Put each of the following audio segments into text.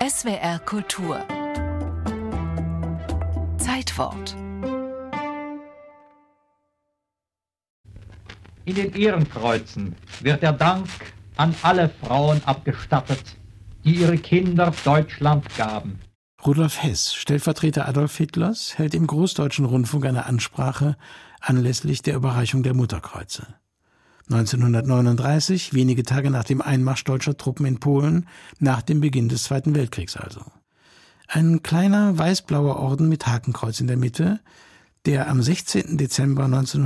SWR Kultur Zeitwort. In den Ehrenkreuzen wird der Dank an alle Frauen abgestattet, die ihre Kinder Deutschland gaben. Rudolf Hess, Stellvertreter Adolf Hitlers, hält im Großdeutschen Rundfunk eine Ansprache anlässlich der Überreichung der Mutterkreuze. 1939, wenige Tage nach dem Einmarsch deutscher Truppen in Polen, nach dem Beginn des Zweiten Weltkriegs also. Ein kleiner weiß-blauer Orden mit Hakenkreuz in der Mitte, der am 16. Dezember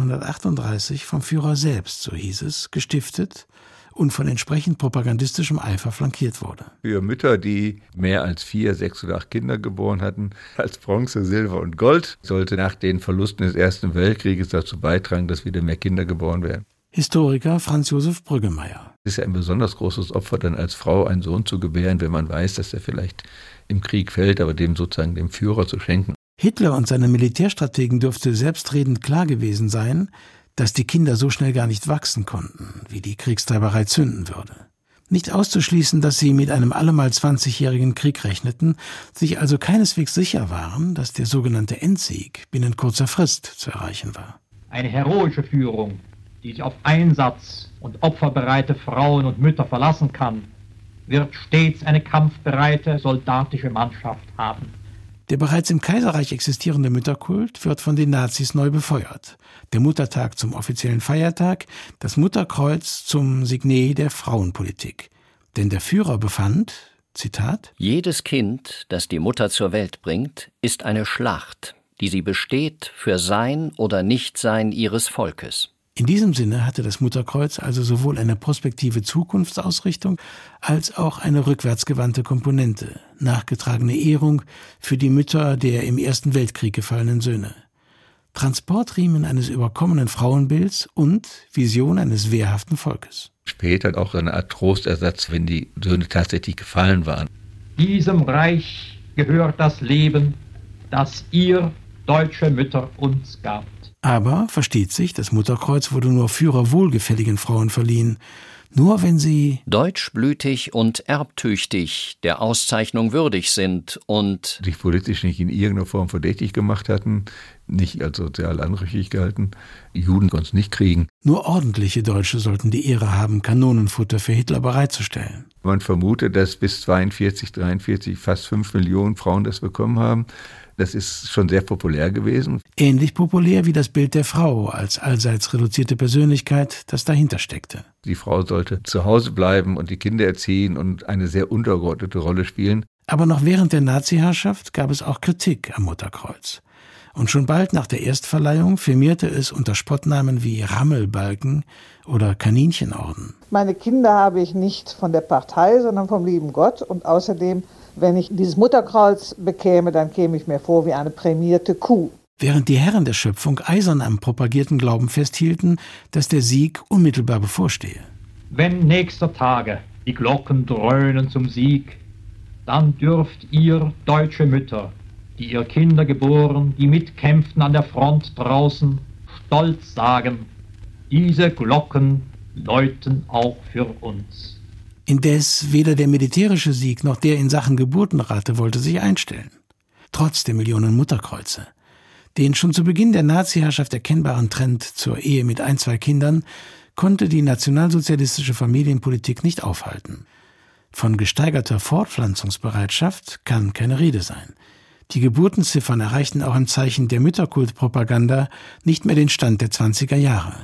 1938 vom Führer selbst, so hieß es, gestiftet und von entsprechend propagandistischem Eifer flankiert wurde. Für Mütter, die mehr als 4, 6 oder 8 Kinder geboren hatten, als Bronze, Silber und Gold, sollte nach den Verlusten des Ersten Weltkrieges dazu beitragen, dass wieder mehr Kinder geboren werden. Historiker Franz Josef Brüggemeier. Es ist ja ein besonders großes Opfer, dann als Frau einen Sohn zu gebären, wenn man weiß, dass er vielleicht im Krieg fällt, aber dem Führer zu schenken. Hitler und seine Militärstrategen dürfte selbstredend klar gewesen sein, dass die Kinder so schnell gar nicht wachsen konnten, wie die Kriegstreiberei zünden würde. Nicht auszuschließen, dass sie mit einem allemal 20-jährigen Krieg rechneten, sich also keineswegs sicher waren, dass der sogenannte Endsieg binnen kurzer Frist zu erreichen war. Eine heroische Führung, die sich auf Einsatz und opferbereite Frauen und Mütter verlassen kann, wird stets eine kampfbereite, soldatische Mannschaft haben. Der bereits im Kaiserreich existierende Mütterkult wird von den Nazis neu befeuert. Der Muttertag zum offiziellen Feiertag, das Mutterkreuz zum Signet der Frauenpolitik. Denn der Führer befand, Zitat: Jedes Kind, das die Mutter zur Welt bringt, ist eine Schlacht, die sie besteht für Sein oder Nichtsein ihres Volkes. In diesem Sinne hatte das Mutterkreuz also sowohl eine prospektive Zukunftsausrichtung als auch eine rückwärtsgewandte Komponente, nachgetragene Ehrung für die Mütter der im Ersten Weltkrieg gefallenen Söhne, Transportriemen eines überkommenen Frauenbilds und Vision eines wehrhaften Volkes. Später auch eine Art Trostersatz, wenn die Söhne tatsächlich gefallen waren. Diesem Reich gehört das Leben, das ihr, deutsche Mütter, uns gabt. Aber, versteht sich, das Mutterkreuz wurde nur führerwohlgefälligen Frauen verliehen, nur wenn sie deutschblütig und erbtüchtig der Auszeichnung würdig sind und sich politisch nicht in irgendeiner Form verdächtig gemacht hatten, nicht als sozial anrüchig gehalten. Juden konnten es nicht kriegen. Nur ordentliche Deutsche sollten die Ehre haben, Kanonenfutter für Hitler bereitzustellen. Man vermutet, dass bis 42, 43 fast 5 Millionen Frauen das bekommen haben. Das ist schon sehr populär gewesen. Ähnlich populär wie das Bild der Frau als allseits reduzierte Persönlichkeit, das dahinter steckte. Die Frau sollte zu Hause bleiben und die Kinder erziehen und eine sehr untergeordnete Rolle spielen. Aber noch während der Nazi-Herrschaft gab es auch Kritik am Mutterkreuz. Und schon bald nach der Erstverleihung firmierte es unter Spottnamen wie Rammelbalken oder Kaninchenorden. Meine Kinder habe ich nicht von der Partei, sondern vom lieben Gott. Und außerdem, wenn ich dieses Mutterkreuz bekäme, dann käme ich mir vor wie eine prämierte Kuh. Während die Herren der Schöpfung eisern am propagierten Glauben festhielten, dass der Sieg unmittelbar bevorstehe. Wenn nächster Tage die Glocken dröhnen zum Sieg, dann dürft ihr, deutsche Mütter, die ihr Kinder geboren, die mitkämpften an der Front draußen, stolz sagen, diese Glocken läuten auch für uns. Indes weder der militärische Sieg noch der in Sachen Geburtenrate wollte sich einstellen. Trotz der Millionen Mutterkreuze. Den schon zu Beginn der Nazi-Herrschaft erkennbaren Trend zur Ehe mit 1, 2 Kindern konnte die nationalsozialistische Familienpolitik nicht aufhalten. Von gesteigerter Fortpflanzungsbereitschaft kann keine Rede sein. Die Geburtenziffern erreichten auch im Zeichen der Mütterkultpropaganda nicht mehr den Stand der 20er Jahre.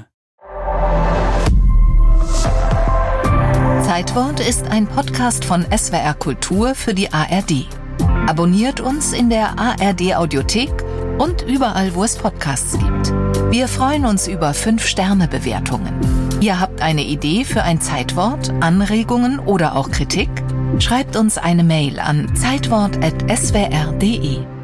Zeitwort ist ein Podcast von SWR Kultur für die ARD. Abonniert uns in der ARD-Audiothek und überall, wo es Podcasts gibt. Wir freuen uns über 5-Sterne-Bewertungen. Ihr habt eine Idee für ein Zeitwort, Anregungen oder auch Kritik? Schreibt uns eine Mail an zeitwort@swr.de.